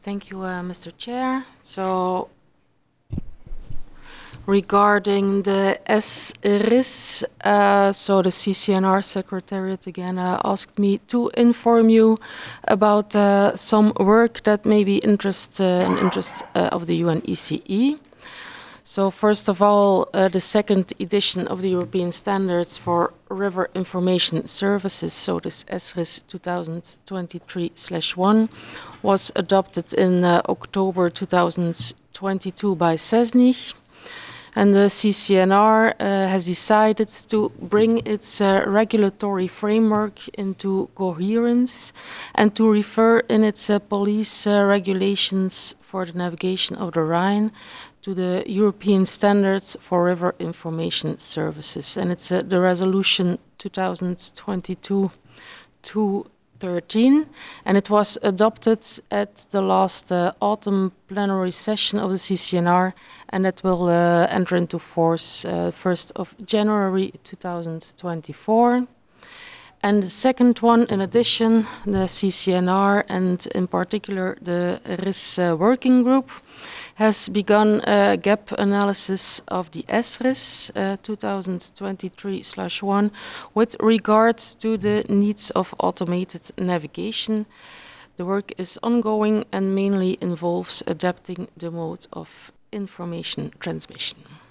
Thank you, Mr. Chair. So, regarding the SRIS, so the CCNR Secretariat again asked me to inform you about some work that may be interest of the UNECE. So first of all, the second edition of the European Standards for River Information Services, so this SRIS 2023/1, was adopted in October 2022 by SESNIG. And the CCNR has decided to bring its regulatory framework into coherence and to refer in its police regulations for the navigation of the Rhine to the European Standards for River Information Services. And it's the resolution 2022-213, and it was adopted at the last autumn plenary session of the CCNR, and it will enter into force 1st of January 2024. And the second one, in addition, the CCNR and in particular the RIS working group has begun a gap analysis of the SRIS 2023/1 with regards to the needs of automated navigation. The work is ongoing and mainly involves adapting the mode of information transmission.